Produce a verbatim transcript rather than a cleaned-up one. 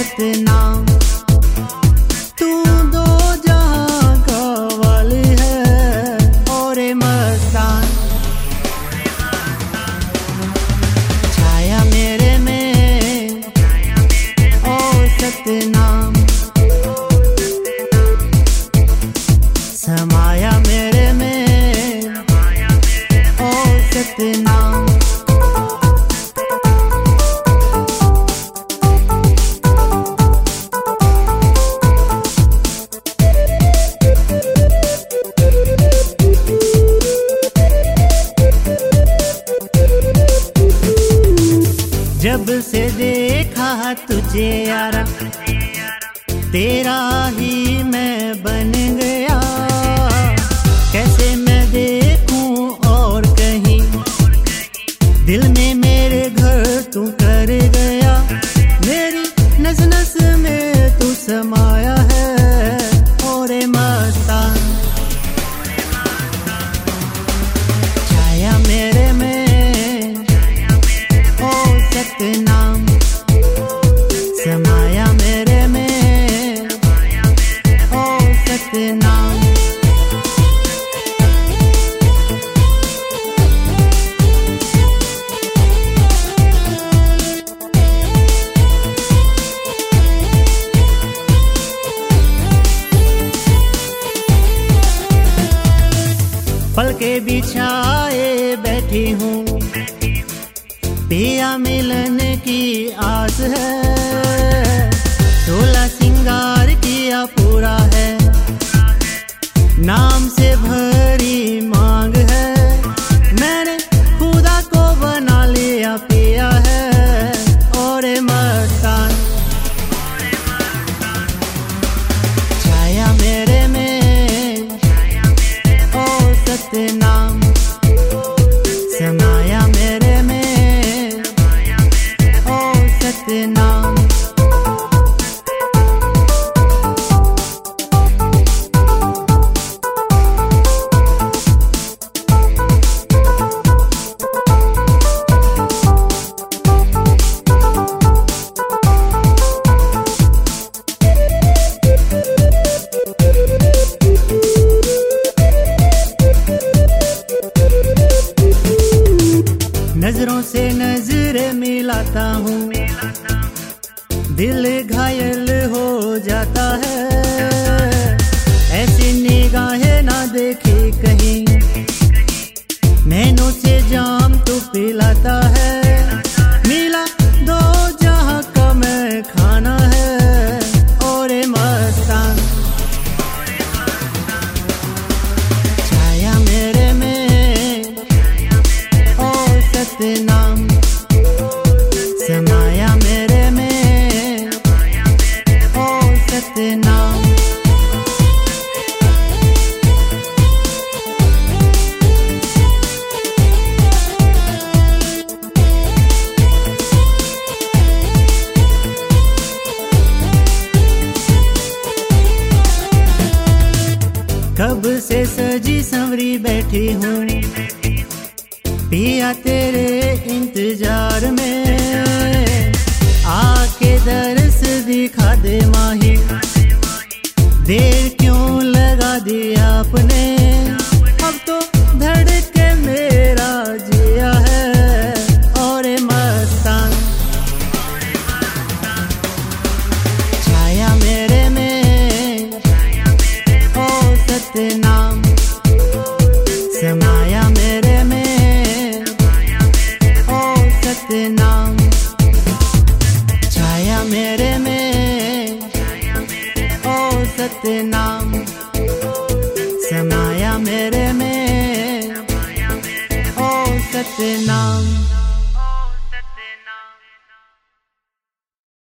सतनाम। तू दो जहां का वाली है और मस्तान। छाया मेरे में ओ सतनाम, समाया मेरे में ओ सतनाम। जब से देखा तुझे यारा, तेरा ही मैं बन गया। कैसे मैं देखूं और कहीं, दिल में मेरे घर तू कर गया। मेरी नस नस में तू समाया है और मस्तान। छाया मेरे में ओ सतनाम, समाया मेरे में ओ सतनाम। पलके बिछाए बैठी हूँ, पिया मिलन की आस है। सोलह सिंगार किया पूरा है, नाम से भरी मांग है। मैंने खुदा को बना लिया पिया है और मस्तान। छाया मेरे में ओ सतनाम, समाया मेरे में ओ सतनाम। नजरों से नजर मिलाता हूँ, दिल घायल हो जाता है। ऐसी निगाहें ना देखी कहीं, नैनों से जाम तू पिलाता है। मिला दो जहां का मैं खाना है और मस्तान। छाया मेरे में ओ सतनाम, समाया मेरे में ओ सतनाम। कब से सजी संवरी बैठी हूँ, पिया तेरे इंतजार में। आके दरस दिखा दे माही, देर क्यों लगा दिया आपने। अब तो धड़के मेरा जिया है और मस्तान। छाया मेरे में ओ सतनाम, समाया मेरे में ओ सतनाम। छाया मेरे में ओ सतनाम, समाया मेरे में ओ सतनाम।